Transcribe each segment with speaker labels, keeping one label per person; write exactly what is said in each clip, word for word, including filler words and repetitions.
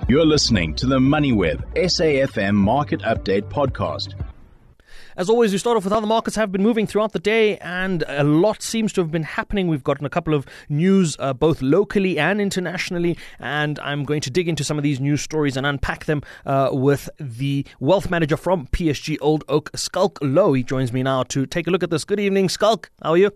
Speaker 1: You're listening to the MoneyWeb S A F M Market Update Podcast.
Speaker 2: As always, we start off with how the markets have been moving throughout the day, and a lot seems to have been happening. We've gotten a couple of news uh, both locally and internationally, and I'm going to dig into some of these news stories and unpack them uh, with the wealth manager from P S G Old Oak, Schalk Louw. He joins me now to take a look at this. Good evening, Schalk. How are you?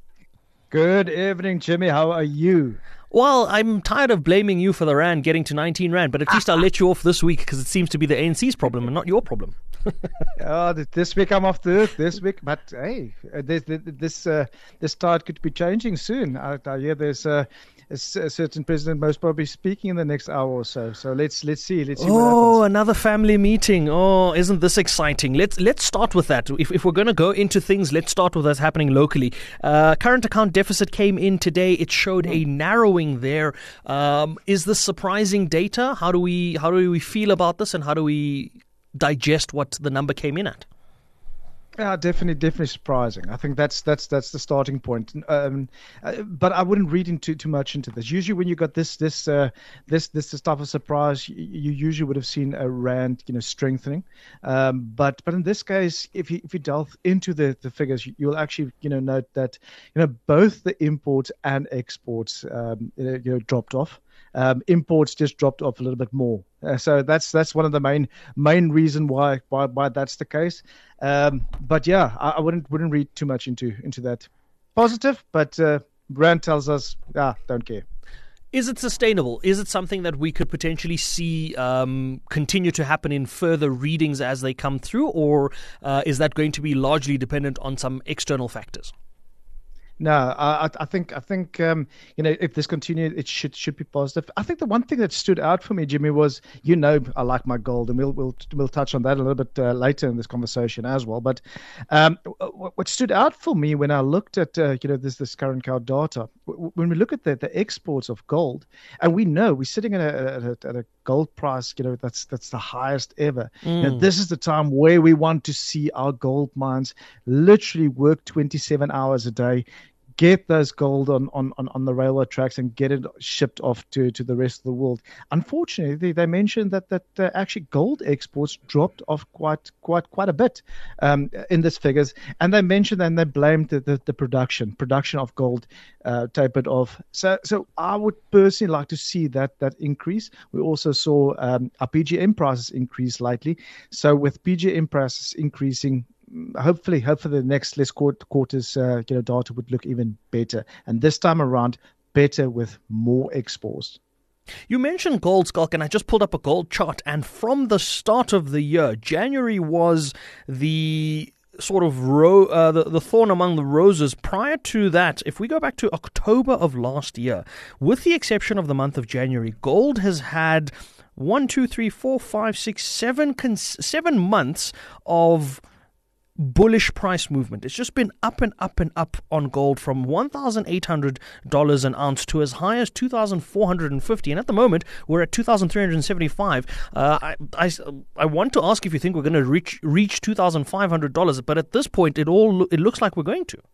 Speaker 3: Good evening, Jimmy. How are you?
Speaker 2: Well, I'm tired of blaming you for the rand getting to nineteen rand, but at least I'll let you off this week because it seems to be the A N C's problem and not your problem.
Speaker 3: Oh, this week I'm off the earth. This week, but hey, this this uh, this tide could be changing soon. I, I hear there's uh, a certain president most probably speaking in the next hour or so. So let's let's see. Let's see.
Speaker 2: Oh,
Speaker 3: what happens.
Speaker 2: Another family meeting. Oh, isn't this exciting? Let's let's start with that. If if we're going to go into things, let's start with what's happening locally. Uh, current account deficit came in today. It showed a narrowing there. Um, is this surprising data? How do we how do we feel about this, and how do we digest what the number came in at?
Speaker 3: Yeah, definitely, definitely surprising. I think that's that's that's the starting point. Um, uh, but I wouldn't read into too much into this. Usually, when you got this this uh, this this this type of surprise, you, you usually would have seen a rand, you know, strengthening. Um, but but in this case, if you if you delve into the, the figures, you'll actually you know note that you know both the imports and exports um, you know, you know dropped off. Um, imports just dropped off a little bit more. Uh, so that's that's one of the main main reason why why why that's the case. Um, but yeah, I, I wouldn't wouldn't read too much into into that. Positive, but uh, Rand tells us, ah, don't care.
Speaker 2: Is it sustainable? Is it something that we could potentially see um, continue to happen in further readings as they come through, or uh, is that going to be largely dependent on some external factors?
Speaker 3: No, I, I think I think um, you know if this continues, it should should be positive. I think the one thing that stood out for me, Jimmy, was you know I like my gold, and we'll we'll we'll touch on that a little bit uh, later in this conversation as well. But um, what stood out for me when I looked at uh, you know this this current account data, when we look at the, the exports of gold, and we know we're sitting at a, at a, at a gold price, you know that's that's the highest ever. Mm. You know, this is the time where we want to see our gold mines literally work twenty-seven hours a day. Get those gold on, on, on the railway tracks and get it shipped off to, to the rest of the world. Unfortunately, they, they mentioned that that uh, actually gold exports dropped off quite quite quite a bit um, in these figures, and they mentioned and they blamed the, the, the production production of gold uh, tapered off. So so I would personally like to see that that increase. We also saw um, our P G M prices increase slightly. So with P G M prices increasing, hopefully, hopefully the next less quarters, uh, you know, data would look even better, and this time around, better with more exports.
Speaker 2: You mentioned gold, Schalk, and I just pulled up a gold chart, and from the start of the year, January was the sort of ro- uh, the, the thorn among the roses. Prior to that, if we go back to October of last year, with the exception of the month of January, gold has had one, two, three, four, five, six, seven, cons- seven months of bullish price movement. It's just been up and up and up on gold from one thousand eight hundred dollars an ounce to as high as two thousand four hundred fifty dollars. And at the moment, we're at two thousand three hundred seventy-five dollars. Uh, I, I, I want to ask if you think we're going to reach reach two thousand five hundred dollars, but at this point, it all it looks like we're going to.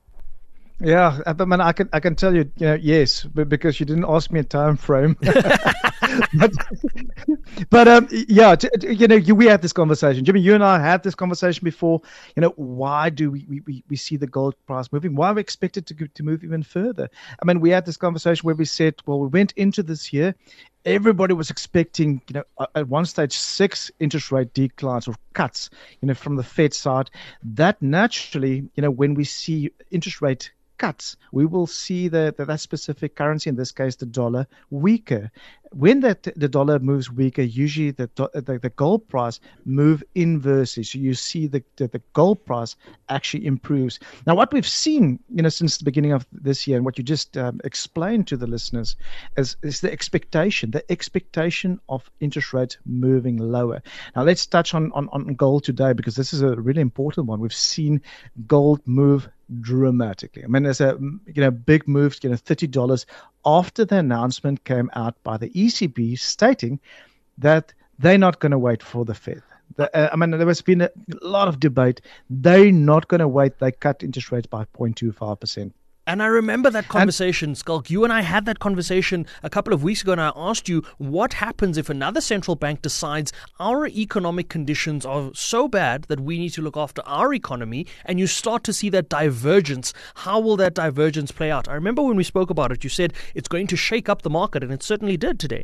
Speaker 3: Yeah, but man, I can I can tell you, you know, yes, but because you didn't ask me a time frame. but but um, yeah, you know, you, we had this conversation, Jimmy. You and I had this conversation before. You know, why do we we, we see the gold price moving? Why are we expected to to move even further? I mean, we had this conversation where we said, well, we went into this year. Everybody was expecting, you know, at one stage, six interest rate declines or cuts, you know, from the Fed side. That naturally, you know, when we see interest rate cuts, we will see the, the, that specific currency, in this case, the dollar, weaker. When that the dollar moves weaker, usually the the, the gold price move inversely. So you see the, the the gold price actually improves. Now, what we've seen, you know, since the beginning of this year, and what you just um, explained to the listeners, is is the expectation, the expectation of interest rates moving lower. Now, let's touch on on, on gold today, because this is a really important one. We've seen gold move dramatically. I mean, there's a you know big move, you know, thirty dollars after the announcement came out by the E C B stating that they're not going to wait for the Fed. The, uh, I mean, there has been a lot of debate. They're not going to wait. They cut interest rates by zero point two five percent.
Speaker 2: And I remember that conversation, and, Skulk. You and I had that conversation a couple of weeks ago, and I asked you what happens if another central bank decides our economic conditions are so bad that we need to look after our economy, and you start to see that divergence. How will that divergence play out? I remember when we spoke about it, you said it's going to shake up the market, and it certainly did today.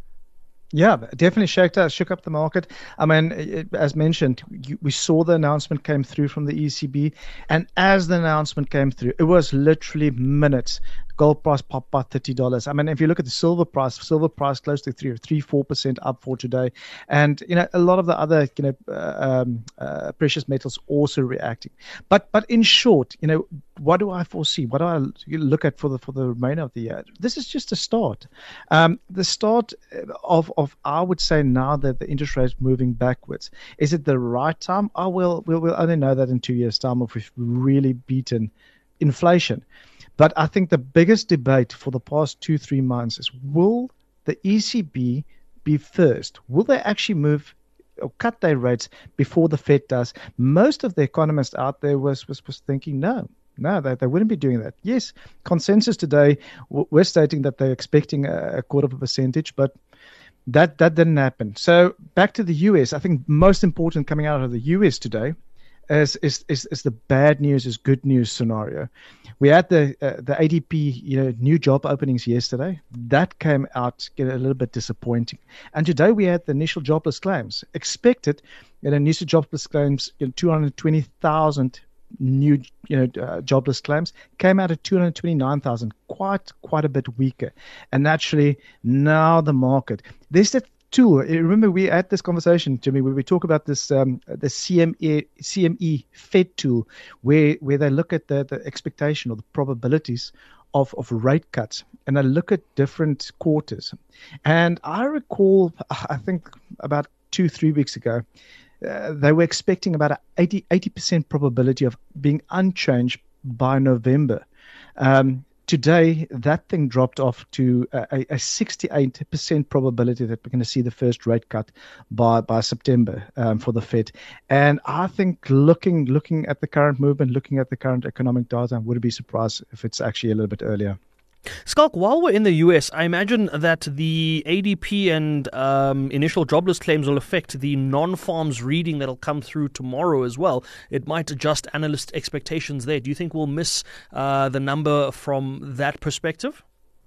Speaker 3: Yeah, definitely shook up, shook up the market. I mean, it, as mentioned, you, we saw the announcement came through from the E C B, and as the announcement came through, it was literally minutes. Gold price popped by thirty dollars. I mean, if you look at the silver price, silver price close to three or three, four percent up for today, and you know a lot of the other you know uh, um, uh, precious metals also reacting. But but in short, you know, what do I foresee? What do I look at for the for the remainder of the year? This is just a start. Um, the start of of I would say now that the interest rate's moving backwards. Is it the right time? I will we'll, we'll only know that in two years' time if we've really beaten inflation. But I think the biggest debate for the past two, three months is, will the E C B be first? Will they actually move or cut their rates before the Fed does? Most of the economists out there was, was, was thinking, no, no, they, they wouldn't be doing that. Yes, consensus today, we're stating that they're expecting a, a quarter of a percentage, but that, that didn't happen. So back to the U S, I think most important coming out of the U S today Is, is is is the bad news is good news scenario. We had the uh, the A D P you know new job openings yesterday. That came out you know, a little bit disappointing. And today we had the initial jobless claims. Expected, you know, initial jobless claims, you know, two hundred twenty thousand new you know uh, jobless claims came out at two hundred twenty-nine thousand, quite quite a bit weaker. And naturally now the market. There's that tool. Remember, we had this conversation, Jimmy, where we talk about this um, the C M E C M E Fed tool, where where they look at the, the expectation or the probabilities of, of rate cuts, and they look at different quarters. And I recall, I think about two, three weeks ago, uh, they were expecting about an eighty percent probability of being unchanged by November. Um, Today, that thing dropped off to a, a sixty-eight percent probability that we're going to see the first rate cut by, by September um, for the Fed. And I think looking looking at the current movement, looking at the current economic data, I wouldn't be surprised if it's actually a little bit earlier.
Speaker 2: Skulk, while we're in the U S, I imagine that the A D P and um, initial jobless claims will affect the non-farms reading that'll come through tomorrow as well. It might adjust analyst expectations there. Do you think we'll miss uh, the number from that perspective?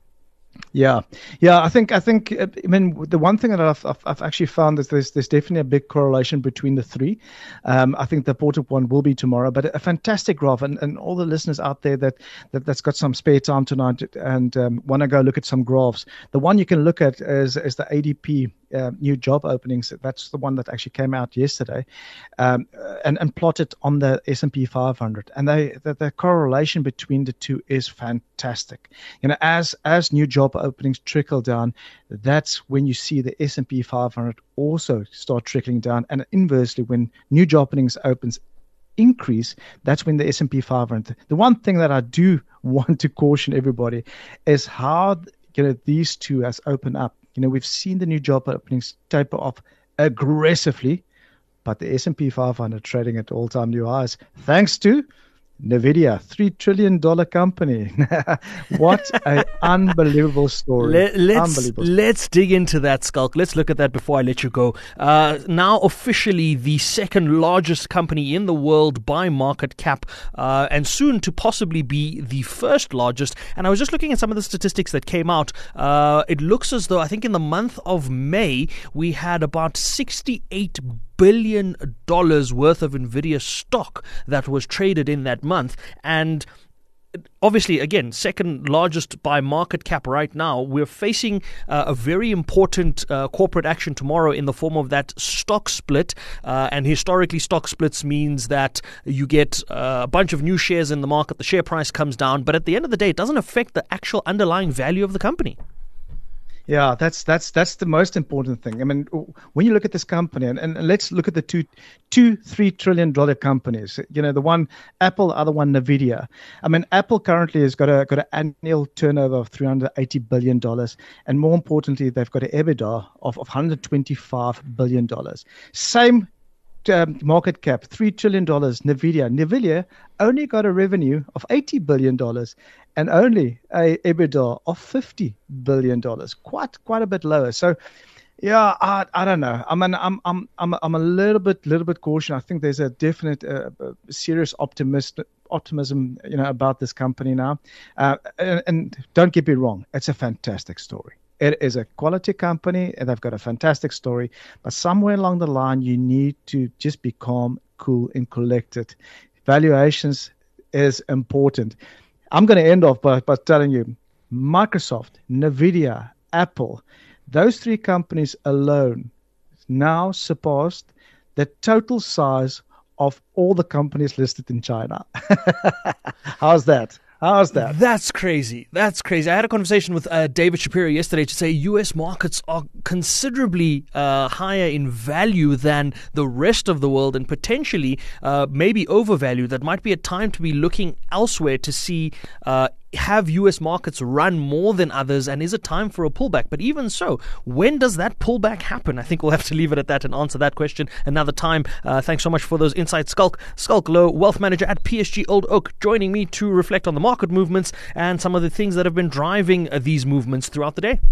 Speaker 3: Yeah, yeah. I think I think I mean the one thing that I've I've, I've actually found is there's there's definitely a big correlation between the three. Um, I think the important one will be tomorrow, but a fantastic graph, and, and all the listeners out there that, that that's got some spare time tonight and um, want to go look at some graphs. The one you can look at is is the A D P. Uh, new job openings. That's the one that actually came out yesterday, um, and and plotted on the S and P five hundred. And they the, the correlation between the two is fantastic. You know, as as new job openings trickle down, that's when you see the S and P five hundred also start trickling down. And inversely, when new job openings opens increase, that's when the S and P five hundred. The one thing that I do want to caution everybody is how you know these two has opened up. You know, we've seen the new job openings taper off aggressively, but the S and P five hundred trading at all-time new highs, thanks to NVIDIA, three trillion dollars company. What an unbelievable story.
Speaker 2: Let, let's,
Speaker 3: unbelievable
Speaker 2: let's dig into that, Skulk. Let's look at that before I let you go. Uh, now officially the second largest company in the world by market cap, uh, and soon to possibly be the first largest. And I was just looking at some of the statistics that came out. Uh, it looks as though, I think in the month of May, we had about sixty-eight billion dollars worth of NVIDIA stock that was traded in that month. And obviously, again, second largest by market cap right now. We're facing uh, a very important uh, corporate action tomorrow in the form of that stock split. Uh, and historically, stock splits means that you get uh, a bunch of new shares in the market, the share price comes down. But at the end of the day, it doesn't affect the actual underlying value of the company.
Speaker 3: Yeah, that's that's that's the most important thing. I mean, when you look at this company, and, and let's look at the two, two, three trillion dollar companies. You know, the one Apple, the other one NVIDIA. I mean, Apple currently has got a got an annual turnover of three hundred eighty billion dollars, and more importantly, they've got an EBITDA of, of one hundred twenty-five billion dollars. Same um, market cap, three trillion dollars. Nvidia. Nvidia only got a revenue of eighty billion dollars and only a EBITDA of fifty billion dollars. Quite, quite a bit lower. So, yeah, I, I don't know. I mean, I'm, I'm, I'm, I'm a little bit, little bit cautious. I think there's a definite, uh, serious optimist, optimism, you know, about this company now. Uh, and, and don't get me wrong, it's a fantastic story. It is a quality company, and they've got a fantastic story. But somewhere along the line, you need to just be calm, cool, and collected. Valuations is important. I'm going to end off by, by telling you, Microsoft, Nvidia, Apple, those three companies alone now surpassed the total size of all the companies listed in China. How's that? How's that?
Speaker 2: That's crazy. That's crazy. I had a conversation with uh, David Shapiro yesterday to say U S markets are considerably uh, higher in value than the rest of the world, and potentially uh, maybe overvalued. That might be a time to be looking elsewhere to see uh, have U S markets run more than others, and is it time for a pullback? But even so, when does that pullback happen? I think we'll have to leave it at that and answer that question another time. Uh, thanks so much for those insights, Skulk. Skulk Low, wealth manager at P S G Old Oak, joining me to reflect on the market movements and some of the things that have been driving uh, these movements throughout the day.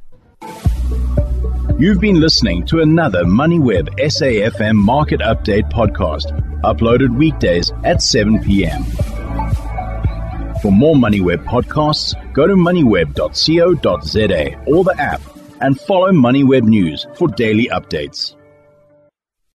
Speaker 1: You've been listening to another MoneyWeb S A F M Market Update podcast, uploaded weekdays at seven p.m. For more MoneyWeb podcasts, go to moneyweb dot co dot za or the app and follow MoneyWeb News for daily updates.